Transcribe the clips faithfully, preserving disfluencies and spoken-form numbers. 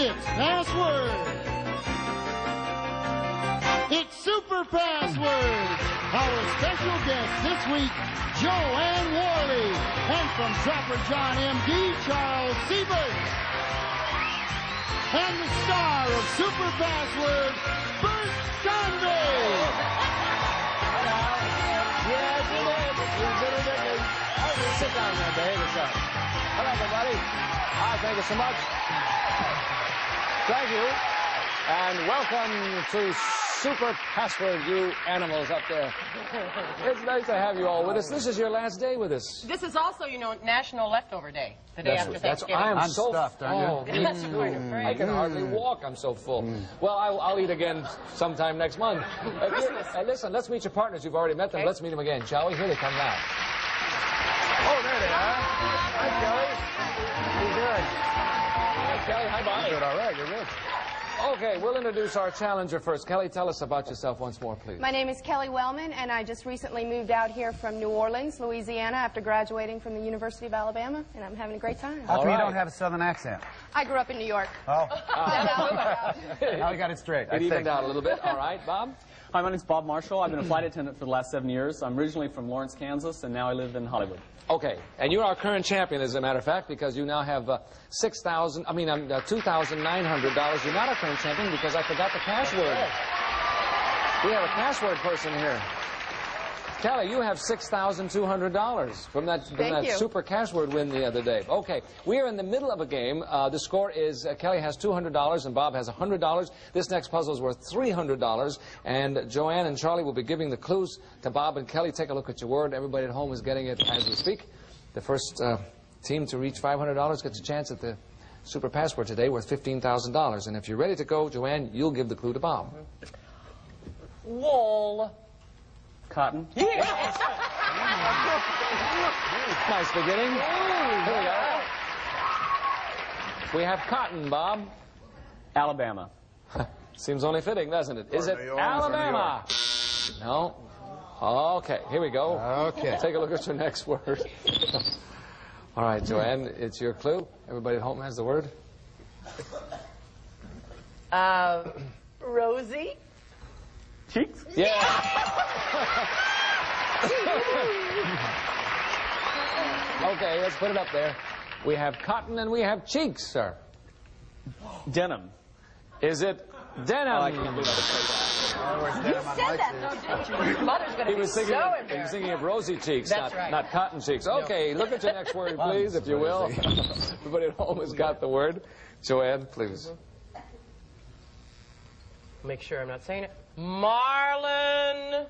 It's Password. It's Super Password. Our special guest this week, Joanne Worley. And from Trapper John M D, Charles Sievert. And the star of Super Password, Bert Convy. Yes, it is. It's been ridiculous. Oh, sit down there, behave yourself. Hello, everybody. Hi, thank you so much. Thank you. And welcome to Super Password, you animals up there. It's nice to have you all with us. This is your last day with us. This is also, you know, National Leftover Day, the day That's, after that's, Thanksgiving. I am I'm so stuffed, aren't you? oh, That's quite a I phrase. can hardly walk. I'm so full. Mm. Well, I'll, I'll eat again sometime next month. Uh, Christmas. Uh, listen, let's meet your partners. You've already met them. Okay. Let's meet them again, shall we? Here they come now. Oh, there they are. Hi, Kelly. How you doing? Hi, Kelly. Hi, Bob. Good, all right, you're good. Okay, we'll introduce our challenger first. Kelly, tell us about yourself once more, please. My name is Kelly Wellman, and I just recently moved out here from New Orleans, Louisiana, after graduating from the University of Alabama, and I'm having a great time. How All come you right. don't have a southern accent? I grew up in New York. Oh, Then I moved out. now we got it straight. I It evened think. out a little bit. All right, Bob? Hi, my name's Bob Marshall. I've been a flight attendant for the last seven years. I'm originally from Lawrence, Kansas, and now I live in Hollywood. Okay, and you're our current champion, as a matter of fact, because you now have uh, six thousand. I mean, um, uh, two thousand nine hundred dollars. You're not our current champion because I forgot the password. We have a password person here. Kelly, you have six thousand two hundred dollars from that from Thank that you. super password win the other day. Okay, we are in the middle of a game. Uh, the score is uh, Kelly has two hundred dollars and Bob has one hundred dollars. This next puzzle is worth three hundred dollars, and Joanne and Charlie will be giving the clues to Bob and Kelly. Take a look at your word. Everybody at home is getting it as we speak. The first uh, team to reach five hundred dollars gets a chance at the super password today worth fifteen thousand dollars. And if you're ready to go, Joanne, you'll give the clue to Bob. Wool. Cotton. Nice beginning. Here we go. We have cotton, Bob. Alabama. Seems only fitting, doesn't it? Is it New Orleans or New Alabama? No. Okay, here we go. Okay. Take a look at your next word. All right, Joanne, it's your clue. Everybody at home has the word. Uh, Rosie. Cheeks. Yeah. Okay, let's put it up there. We have cotton and we have cheeks, sir. Denim. Is it denim? Oh, I can't believe I Said that, though, didn't you? Your mother's going He to be was so thinking, he was embarrassed. thinking of rosy cheeks, That's not, right. not cotton cheeks. Okay, look at your next word, please, if you will. Everybody at home has got the word. Joanne, please. Make sure I'm not saying it. Marlin.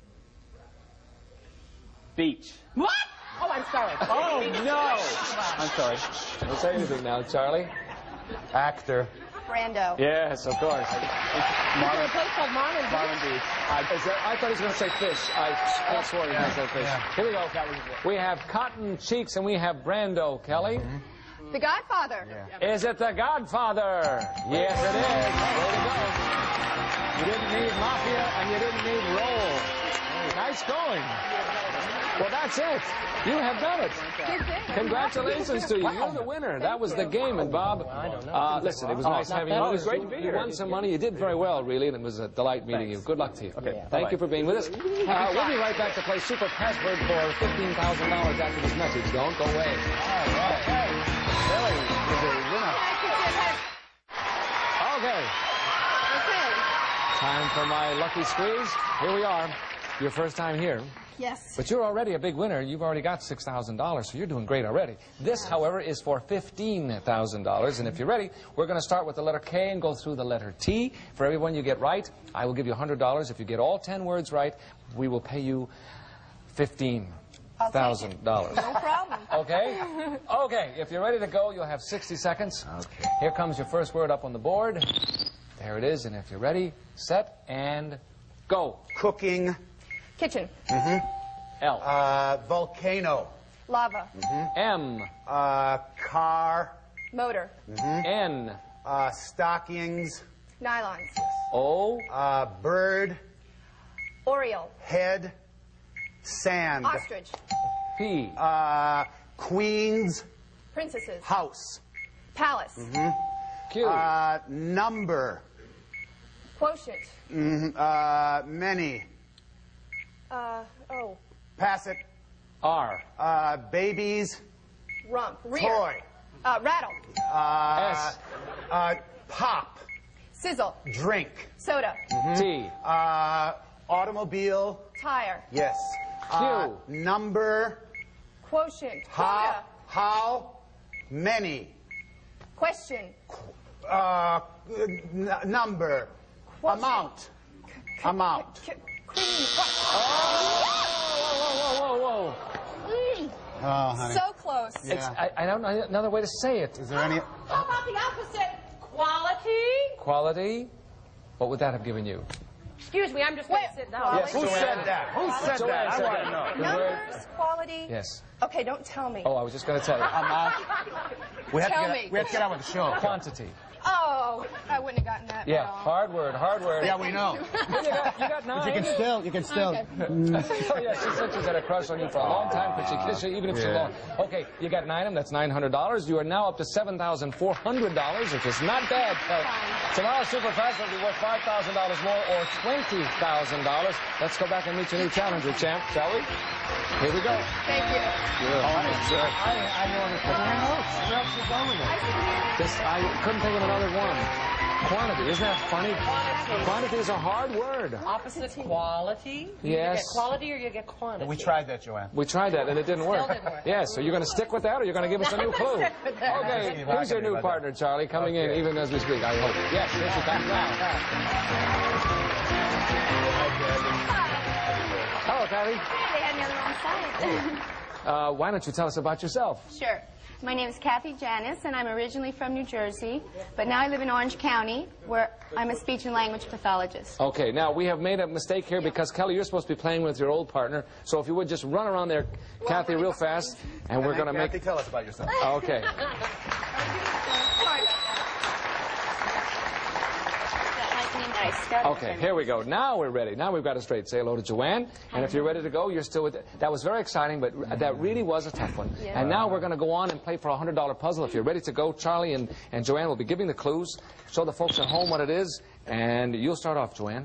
Beach. What? Oh, I'm sorry. Oh, no! I'm sorry. Don't say anything now, Charlie. Actor. Brando. Yes, of course. There's a place called Marlin. Marlin Beach. I, is that, I thought he was going to say fish. I, I swore he was going to say fish. yeah. Here we go. We have cotton cheeks and we have Brando. Kelly? The Godfather. Yeah. Is it The Godfather? Yes, it is. Way to go. You didn't need Mafia and you didn't need Roll. Nice going. Well, that's it. You have done it. Good thing. Congratulations to you. You're the winner. That was the game. And Bob, uh, listen, it was nice having you. bad. It was great to be here. You won some money. You did very well, really, and it was a delight meeting you. Good luck to you. Okay. Thank you for being with us. Uh, we'll be right back to play Super Password for fifteen thousand dollars after this message. Don't go away. All right. Kelly is a winner. Okay. Okay. Time for my lucky squeeze. Here we are. Your first time here. Yes. But you're already a big winner. You've already got six thousand dollars, so you're doing great already. This, however, is for fifteen thousand dollars. And if you're ready, we're going to start with the letter K and go through the letter T. For every one you get right, I will give you one hundred dollars. If you get all ten words right, we will pay you fifteen thousand dollars. No problem. Okay? Okay, if you're ready to go, you'll have sixty seconds. Okay. Here comes your first word up on the board. There it is, and if you're ready, set, and go. Cooking. Kitchen. L. Uh, volcano. Lava. M. Uh, car. Motor. N. Uh, stockings. Nylons. O. Uh, bird. Oriole. Head. Sand. Ostrich. P. Uh, Queen's Princesses. house. Palace. Q. Uh, number. Quotient. Mm, uh, many. Uh, oh. Pass it. R. Uh, babies. Rump. Rear. Toy. Uh, rattle. Uh, S. Uh, pop. Sizzle. Drink. Soda. T. Uh, automobile. Tire. Yes. Q. Uh, number. Quotient. How? Quota. How many? Question. Uh, n- number. Quotient. Amount. Amount. Q- Queen. Whoa, whoa, whoa, whoa. Mm, Oh, honey. so close. Yeah. It's, I, I don't know another way to say it. Is there any? How about the opposite? Quality? Quality. What would that have given you? Excuse me, I'm just going Wait, to sit down. quality? Who said that? Who said Joanne that? I said want that. to know. The word- Numbers, quality. Yes. Okay, don't tell me. Oh, I was just going to tell you. We have Tell to get, me. We have to get on with the show. Quantity. Oh, I wouldn't have gotten that Yeah, at all. hard word, hard word. Yeah, we know. You got, you got nine. You can still. You can still. Okay. Oh, yeah, she said she's had a crush on you for a long time. Could she kiss you even if she's Yeah. long? Okay, you got nine of them. That's nine hundred dollars. You are now up to seven thousand four hundred dollars, which is not bad. Uh, tomorrow's Super Fast will be worth five thousand dollars more or twenty thousand dollars. Let's go back and meet your new challenger, champ, shall we? Here we go. Thank you. Yeah. I, I know what Where else you going with it? Just, I couldn't think of another one. Quantity. Isn't that funny? Quantity. Quantity is a hard word. Opposite quality? You Yes. get quality or you get quantity? We tried that, Joanne. We tried that and it didn't work. Still didn't work. Yes, so you're going to stick with that or you're going to give us a new clue? Stick with that. Okay, Keep who's your talking new about partner, Charlie, coming in Okay. even as we speak, I hope. Yes, here she comes now. Hello, Patty. They had me on the wrong side. Uh, why don't you tell us about yourself? Sure. My name is Kathy Janis, and I'm originally from New Jersey, but now I live in Orange County, where I'm a speech and language pathologist. Okay, now we have made a mistake here because, Kelly, you're supposed to be playing with your old partner, so if you would just run around there, Kathy, real fast, and we're going to Kathy, make... tell us about yourself. Okay. Okay, here we go. Now we're ready. Now we've got it straight. Say hello to Joanne. And if you're ready to go, you're still with it. That was very exciting, but that really was a tough one. Yeah. And now we're going to go on and play for a one hundred dollar puzzle. If you're ready to go, Charlie and, and Joanne will be giving the clues. Show the folks at home what it is. And you'll start off, Joanne.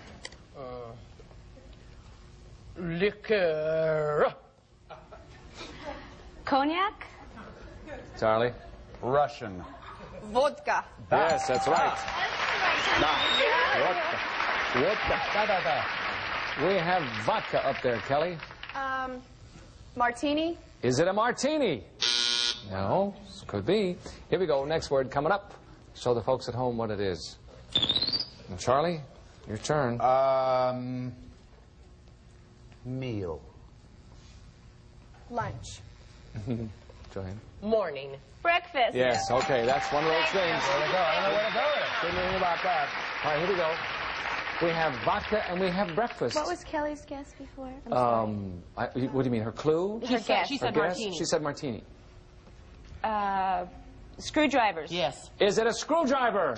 Liquor. Cognac? Charlie? Russian. Vodka. Yes, that's right. That's Vodka. Vodka. Da, da, da. We have vodka up there, Kelly. Um, martini. Is it a martini? No, could be. Here we go. Next word coming up. Show the folks at home what it is. Now, Charlie, your turn. Um, meal. Lunch. Joanne. Morning. breakfast. Yes, okay, that's one of those things. There we go. I don't know where to go with it. Didn't know about that. All right, here we go. We have vodka and we have breakfast. What was Kelly's guess before? I'm sorry. Um, I, what do you mean, her clue? Her She said, guess. she Her said guess? martini. She said martini. Uh, screwdrivers. Yes. Is it a screwdriver?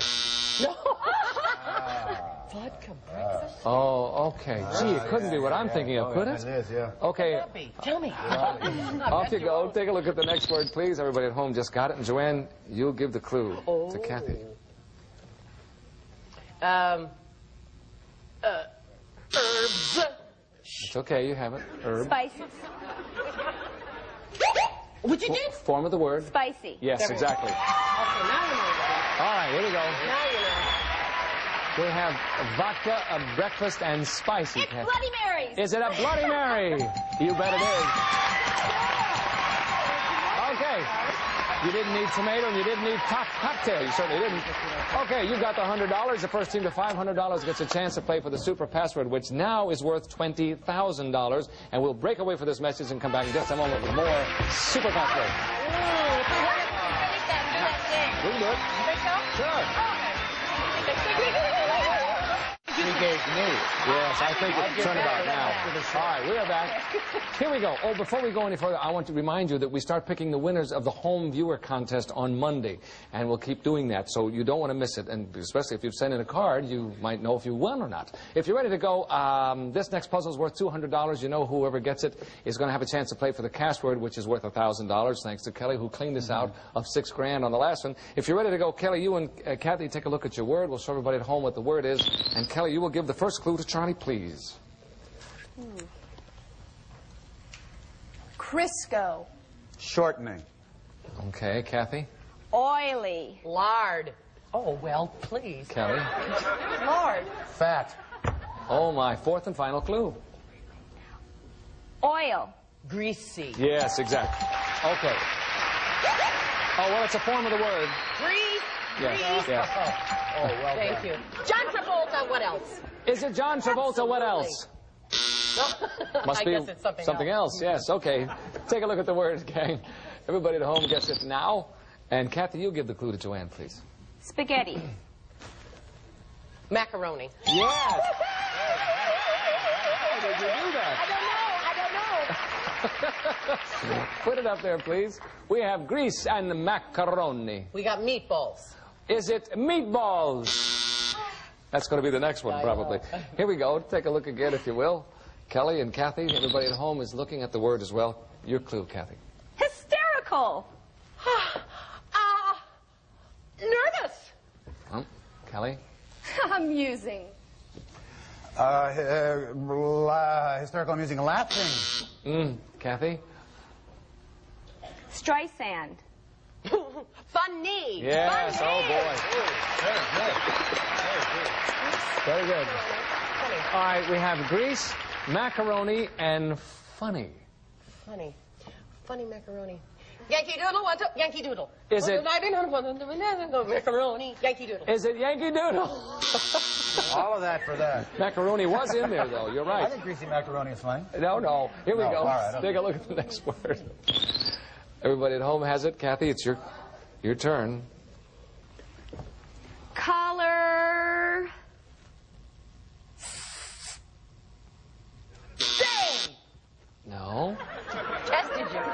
Vodka breakfast? Oh, okay. Gee, it couldn't be what I'm thinking of, could It it? is, yeah. Okay, Tell me. off you go. Take a look at the next word, please. Everybody at home just got it. And Joanne, you'll give the clue to Kathy. Um, uh, herbs. It's okay, you have it. Herb. Spices. What you did? Form of the word. Spicy. Yes, exactly. Okay, now you know. All right, here we go. Now you know. We have vodka, a breakfast, and spicy. It's Kathy. Bloody Marys. Is it a Bloody Mary? You bet it is. Okay. You didn't need tomato and you didn't need cock cocktail. You certainly didn't. Okay, you've got the one hundred dollars. The first team to five hundred dollars gets a chance to play for the Super Password, which now is worth twenty thousand dollars. And we'll break away for this message and come back in just a moment with more Super Password. We can do it. Sure. He gave me. Yes, I think it's turnabout now. All right, we are back. Here we go. Oh, before we go any further, I want to remind you that we start picking the winners of the home viewer contest on Monday, and we'll keep doing that, so you don't want to miss it, and especially if you've sent in a card, you might know if you won or not. If you're ready to go, um, this next puzzle is worth two hundred dollars. You know whoever gets it is going to have a chance to play for the cash word, which is worth one thousand dollars, thanks to Kelly, who cleaned this out of six grand on the last one. If you're ready to go, Kelly, you and uh, Kathy take a look at your word. We'll show everybody at home what the word is, and Kelly, you will give the first clue to Charlie, please. Hmm. Crisco. Shortening. Okay, Kathy. Oily. Lard. Oh, well, please. Kelly. Lard. Fat. Oh, my. Fourth and final clue. Oil. Greasy. Yes, exactly. Okay. Oh, well, it's a form of the word. Grease. Yes, Grease. yes. Oh, well Thank you. John Travolta, what else? Is it John Travolta? Absolutely. What else? Must I be guess it's something, something else. else. Yes, okay. Take a look at the word, gang. Everybody at home gets it now. And Kathy, you give the clue to Joanne, please. Spaghetti. Macaroni. Yes! How did you do that? I don't know. I don't know. Put it up there, please. We have grease and macaroni. We got meatballs. Is it meatballs? That's going to be the next one, I probably. know. Here we go. Take a look again, if you will. Kelly and Kathy, everybody at home is looking at the word as well. Your clue, Kathy. Hysterical. uh, nervous. Oh, Kelly? Amusing. Uh, uh, la- hysterical, amusing, laughing. Mm, Kathy? Streisand. Funny. Yes, Funny. oh boy. Very good. All right, we have grease, macaroni, and funny. Funny. Funny macaroni. Yankee Doodle, what's up? Yankee Doodle. Is it- Macaroni, Yankee Doodle. Is it Yankee Doodle? All of that for that. Macaroni was in there, though. You're I right. think greasy macaroni is fine. No, no. Here we No, go. all right, okay. Take a look at the next word. Everybody at home has it. Kathy, it's your your turn. Color. Sing. No. Tested you.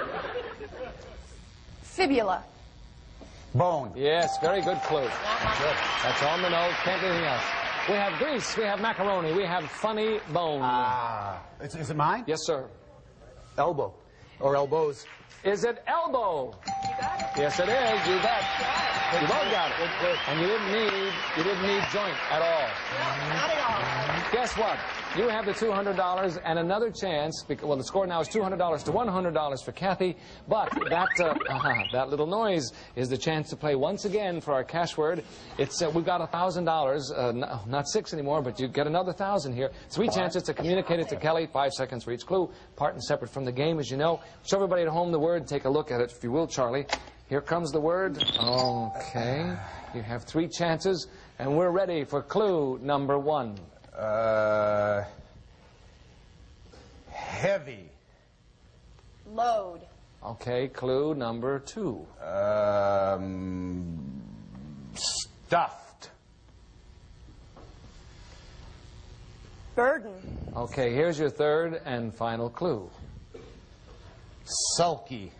Fibula. Bone. Yes, very good clue. That's on the nose. Can't do anything else. We have grease. We have macaroni. We have funny bone. Ah. Is, is it mine? Yes, sir. Elbow. Or elbows. Is it elbow? Yes, it is. You bet. You both got it. And you didn't need you didn't need joint at all. Not at all. Guess what? You have the two hundred dollars and another chance. Because, well, the score now is two hundred dollars to one hundred dollars for Kathy. But that uh, uh, that little noise is the chance to play once again for our cash word. It's uh, we've got one thousand dollars, uh, no, not six anymore, but you get another one thousand here. Three chances to communicate it to Kelly. Five seconds for each clue. Part and separate from the game, as you know. Show everybody at home the word. Take a look at it, if you will, Charlie. Here comes the word. Okay. You have three chances, and we're ready for clue number one. Uh, heavy. Load. Okay, clue number two. Um, stuffed. Burden. Okay, here's your third and final clue. Sulky.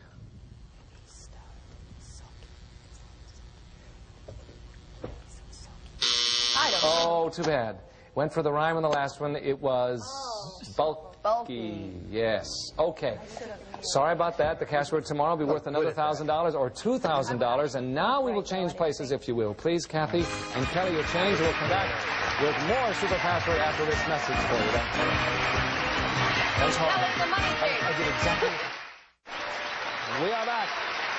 Oh, too bad. Went for the rhyme on the last one. It was bulky. Bulky. Yes. Okay. Sorry about that. The cash word tomorrow will be worth another one thousand dollars or two thousand dollars. And now we will change places, if you will. Please, Kathy and Kelly, your change. We'll come back with more Super Password after this message for you. That was hard. That was the money thing. I did exactly. We are back.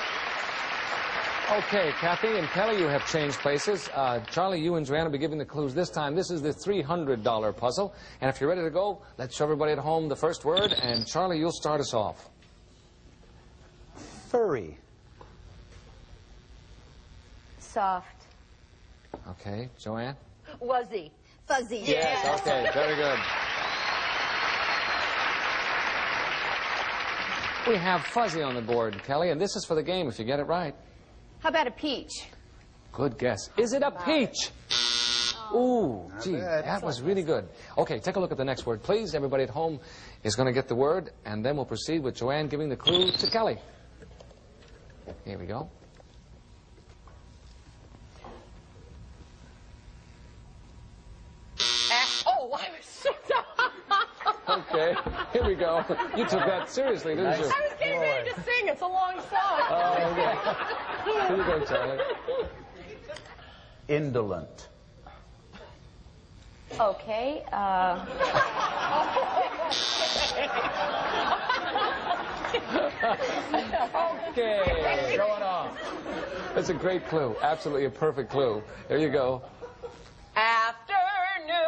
Okay, Kathy and Kelly, you have changed places. Uh, Charlie, you and Joanne will be giving the clues this time. This is the three hundred dollar puzzle. And if you're ready to go, let's show everybody at home the first word. And Charlie, you'll start us off. Furry. Soft. Okay, Joanne? Wuzzy. Fuzzy. Yes, okay, very good. We have fuzzy on the board, Kelly, and this is for the game if you get it right. How about a peach? Good guess. Is it a peach? Ooh, gee, bad. that was really good. Okay, take a look at the next word, please. Everybody at home is going to get the word, and then we'll proceed with Joanne giving the clue to Kelly. Here we go. Oh, I was so Okay, here we go. You took that seriously, didn't you? I was getting ready to sing. It's a long song. Oh, okay. Here you go, Charlie. Indolent. Okay. Uh, Okay, throw it off. That's a great clue. Absolutely a perfect clue. There you go. Afternoon.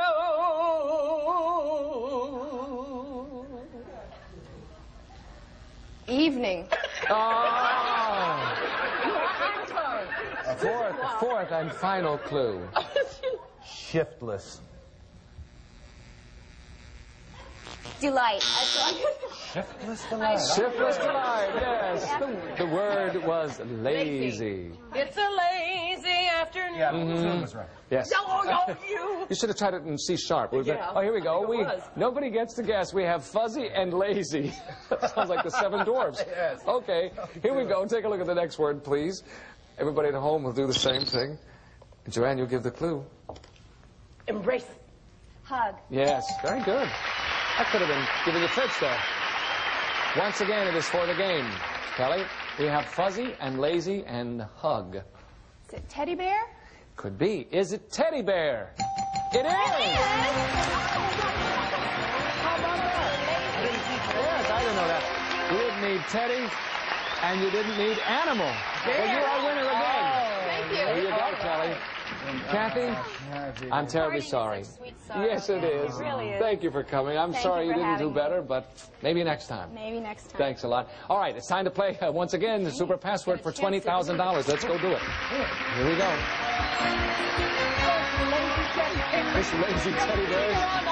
Evening. Oh! Fourth, fourth and final clue. Shiftless. delight. Shiftless delight. Shiftless delight, yes. The, the word was lazy. It's a lazy afternoon. Yeah, mm-hmm. was right. Yes. Oh, no, you. You should have tried it in C sharp. Would've been- Yeah, oh, here we go. it We was. Nobody gets to guess. We have fuzzy and lazy. Sounds like the Seven Dwarfs. Yes. Okay, here we go. Take a look at the next word, please. Everybody at home will do the same thing. Joanne, you'll give the clue. Embrace. Hug. Yes, very good. I could have been giving you tricks there. Once again, it is for the game. Kelly, we have fuzzy and lazy and hug. Is it teddy bear? Could be. Is it teddy bear? It is! How about that? Yes, I didn't know that. You didn't need teddy, and you didn't need animal. Well, you are winner again. Thank you. There you go, Kelly. Kathy, I'm terribly sorry. Yes, it is. It really is. Thank you for coming. I'm Thank sorry you you for didn't do having me. better, but maybe next time. Maybe next time. Thanks a lot. All right, it's time to play uh, once again the super password for twenty thousand dollars. Let's go do it. Here we go. This lazy teddy bear.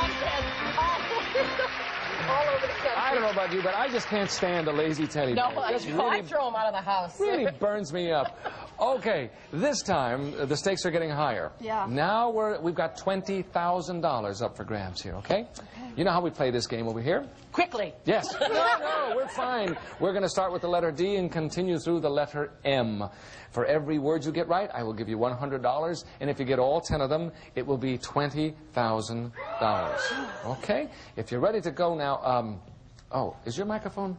All over the country. I don't know about you, but I just can't stand a lazy teddy bear. No, I, Just I really, throw them out of the house. really burns me up. Okay, this time uh, the stakes are getting higher. Yeah. Now we're we've got twenty thousand dollars up for grabs here. Okay? Okay. You know how we play this game over here? Quickly. Yes. No, no, we're fine. We're going to start with the letter D and continue through the letter M. For every word you get right, I will give you one hundred dollars, and if you get all ten of them, it will be twenty thousand dollars. Okay? If you're ready to go now, um, oh, is your microphone?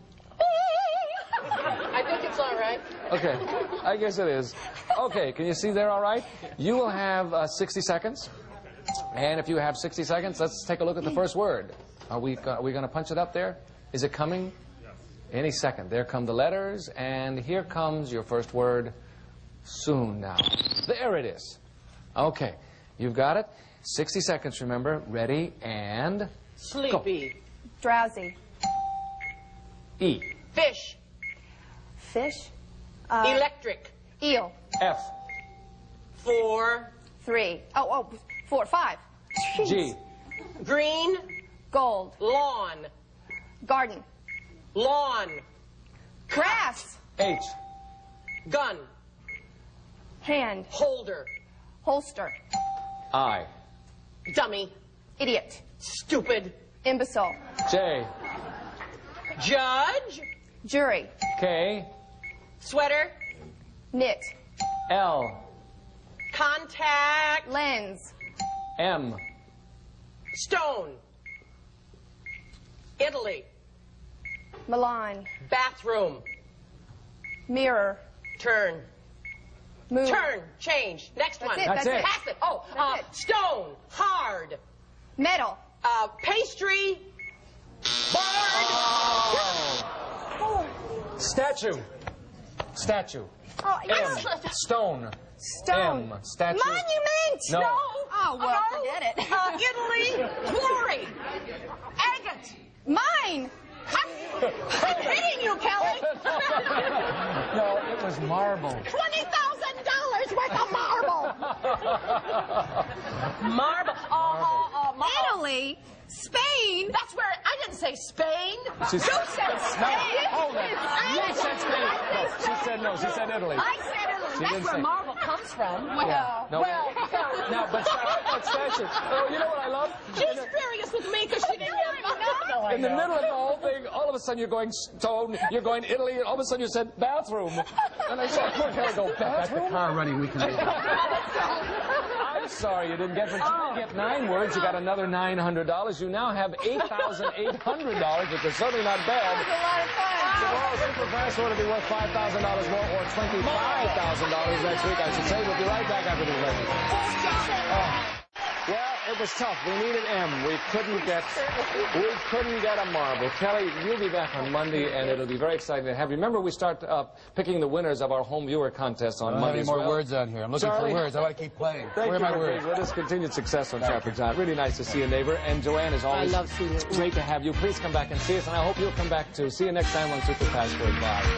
I think it's all right. Okay, I guess it is. Okay, can you see there all right? You will have uh, sixty seconds. And if you have sixty seconds, let's take a look at the first word. Are we, go- are we going to punch it up there? Is it coming? Yes. Any second. There come the letters, and here comes your first word, soon now. There it is. Okay, you've got it. sixty seconds, remember. Ready, and Sleepy. Drowsy. E. Fish. Fish. Uh, Electric. eel. F. Four. Three. Oh, oh, four, five. G. Green. Gold. Lawn. Garden. Lawn. Grass. H. Gun. Hand. Holder. Holster. I. Dummy. Idiot. Stupid. Imbecile. J. Judge. Jury. K. Sweater. Knit. L. Contact. Lens. M. Stone. Italy. Milan. Bathroom. Mirror. Turn. Move. Turn. Change. Next That's one. it, That's that's it. it. Pass it. Oh, uh, That's it. stone. Hard. Metal. Uh, pastry. Bird. Statue. Statue. Oh, M. yes. Stone. Stone. M. Statue. Monument. No. Oh, well, No. forget it. Uh, Italy. Glory. Agate. Mine. I'm hitting you, Kelly. No, it was marble. Twenty thousand dollars worth of marble. Marble. Uh, uh, uh, marble. Italy. Spain. That's where I didn't say Spain. She you said- said Spain. Hold it. You said Spain. No, she said no. She said Italy. I said Italy. She That's didn't where say- marble comes comes from. Well, No, Well, no, but Sarah, that's fashion. Oh, you know what I love? she's furious with me because she didn't get mine. No, I In the know. middle of the whole thing, all of a sudden you're going stone, you're going Italy, and all of a sudden you said bathroom. And I saw poor Kelly go, Got the bathroom? car running. We can. I'm sorry you didn't get, but you didn't get nine words. You got another nine hundred dollars. You now have eight thousand eight hundred dollars, which is certainly not bad. It was a lot of fun. Tomorrow, Super Fast will be worth five thousand dollars more, or twenty-five thousand dollars next week, I should say. We'll be right back after this message. Oh. Well, it was tough. We needed M. We couldn't get, we couldn't get a marble. Kelly, you'll be back on Monday, and it'll be very exciting to have you. Remember, we start uh, picking the winners of our home viewer contest on I don't have Monday any as more well. words on here. I'm looking Charlie? for words. I want to keep playing. Thank Where you are my for words? being with us. Continued success on Trapper John. Really nice to see you, neighbor. And Joanne, as always, I love seeing you. great to have you. Please come back and see us, and I hope you'll come back to see you next time on Super Password Live.